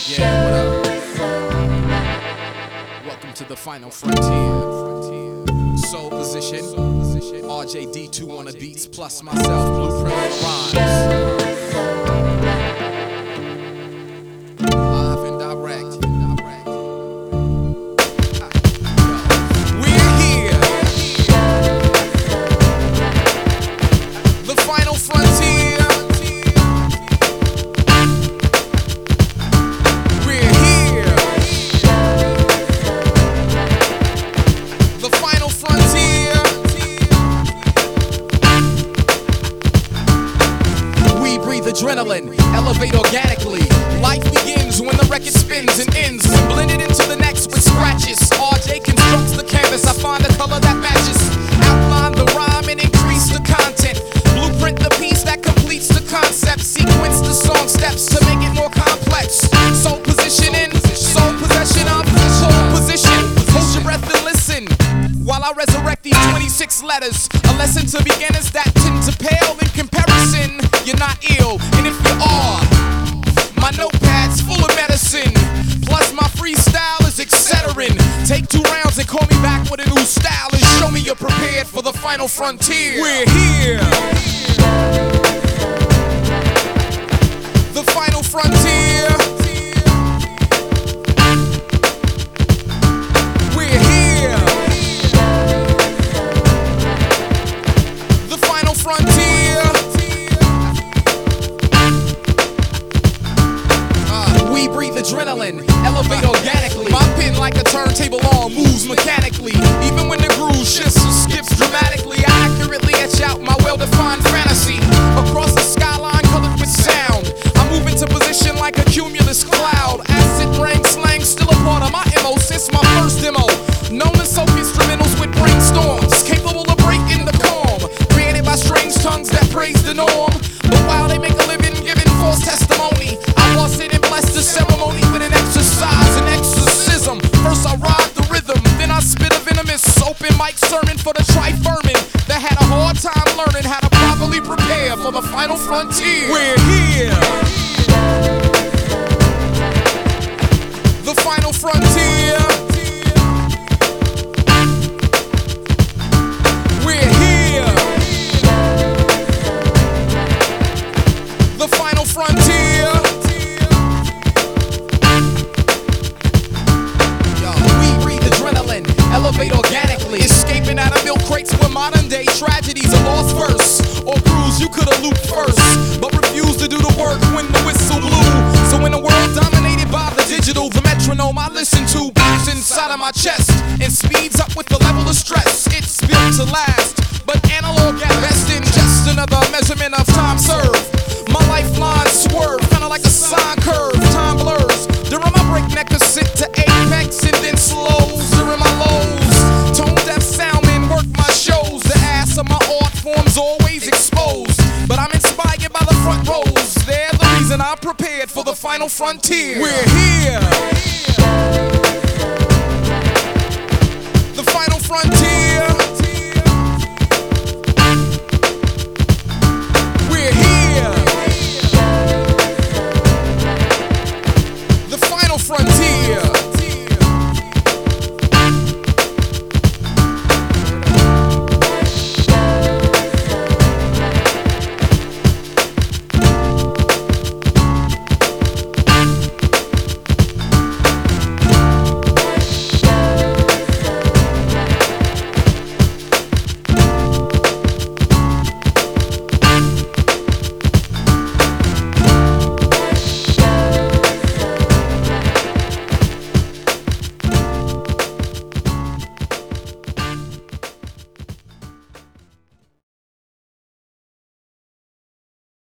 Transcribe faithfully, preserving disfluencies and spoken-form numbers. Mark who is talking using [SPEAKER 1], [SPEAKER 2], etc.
[SPEAKER 1] Yeah, what up? Welcome to the final frontier. Soul position, R J D two on the beats, plus myself, Blueprint Rhymes. Live and direct. We're here. The final frontier. We're here. The final frontier. We breathe adrenaline, elevate organically. Life begins when the record spins and ends, blended into the next with scratches. R J constructs the canvas, I find a color that matches. Outline the rhyme and increase the content. Blueprint the piece that completes the concept. Sequence the song steps to make it more complex. Soul positioning, soul possession of soul position. Hold your breath and listen while I resurrect these twenty-six letters. A lesson to beginners that tend to pale in comparison. You're not ill, and if you are, my notepad's full of medicine. Plus my freestyle is etc. Take two rounds and call me back with a new style and show me you're prepared for the final frontier. We're here. The final frontier. We're here. The final frontier. We breathe adrenaline, elevate organically. My pen like a turntable arm moves mechanically. Even when the groove shifts or skips dramatically, I accurately etch out my well-defined fantasy. Across the skyline colored with sound, I move into position like a cumulus cloud. Acid rain slang still a part of my M O since my first demo. Known as soak instrumentals with brainstorms, capable of breaking the calm. Created by strange tongues that praise the norm. But while they make a living giving false testimony, I bust it and bless the ceremony with an exercise, an exorcism. First I ride the rhythm, then I spit a venomous open mic sermon for the tri-vermin that had a hard time learning how to properly prepare for the final frontier. We're here. The final frontier. We're here. The final frontier. Elevate organically, escaping out of milk crates with modern day tragedies. A lost verse or cruise you could've looped first, but refused to do the work when the whistle blew. So in a world dominated by the digital, the metronome I listen to beats inside of my chest and speeds up with the level of stress. It's built to last, but analog at best, in just another measurement of time served. My lifeline swerve, kinda like a sine curve. Time blurs during my breakneck ascent to apex and then slows during my lows. Tone deaf soundmen work my shows. The ass of my art form's always exposed, but I'm inspired by the front rows. They're the reason I'm prepared for the final frontier. We're here. The final frontier.